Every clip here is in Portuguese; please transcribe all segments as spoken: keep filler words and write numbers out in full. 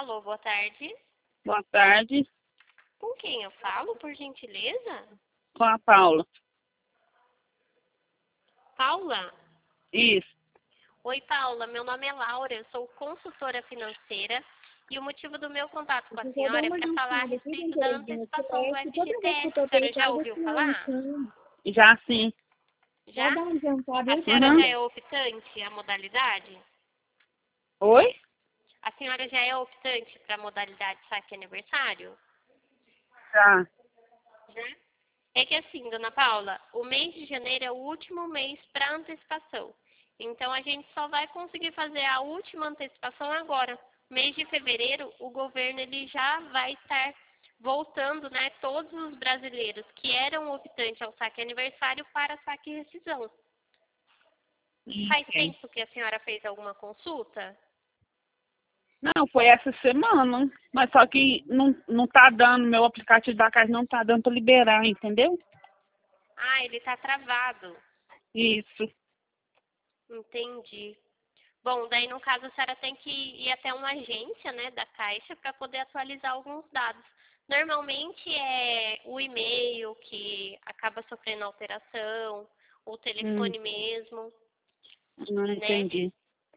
Alô, boa tarde. Boa tarde, Com quem eu falo, por gentileza? com a Paula. Paula? Isso. Oi, Paula. Meu nome é Laura, eu sou consultora financeira e o motivo do meu contato com a senhora é para falar a respeito da antecipação do F G T S. A senhora já ouviu falar? Já sim. Já? A senhora Uhum. já é optante a modalidade? Oi? A senhora já é optante para a modalidade saque aniversário? Já. Já? É que assim, dona Paula, o mês de janeiro é o último mês para antecipação. Então a gente só vai conseguir fazer a última antecipação agora. Mês de fevereiro, o governo ele já vai estar voltando, né, todos os brasileiros que eram optantes ao saque aniversário para saque e rescisão. Faz Ok. tempo que a senhora fez alguma consulta? Não, foi essa semana, mas só que não, não tá dando, meu aplicativo da Caixa não tá dando para liberar, entendeu? Ah, ele está travado. Isso. Entendi. Bom, daí no caso a senhora tem que ir até uma agência, né, da Caixa para poder atualizar alguns dados. Normalmente é o e-mail que acaba sofrendo alteração, o Hum, telefone mesmo, não né? entendi.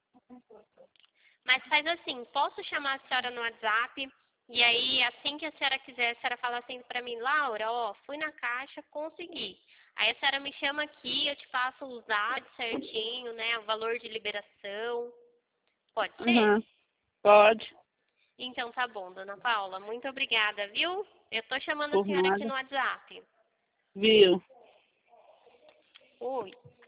Mas faz assim, posso chamar a senhora no WhatsApp e aí assim que a senhora quiser, a senhora fala assim para mim, Laura, ó, fui na Caixa, consegui. Aí a senhora me chama aqui, eu te passo os dados certinho, né, o valor de liberação. Pode ser? Uhum. Pode, Então tá bom, dona Paula. Muito obrigada, viu? Eu tô chamando a por senhora aqui nada. no WhatsApp. Viu? Oi.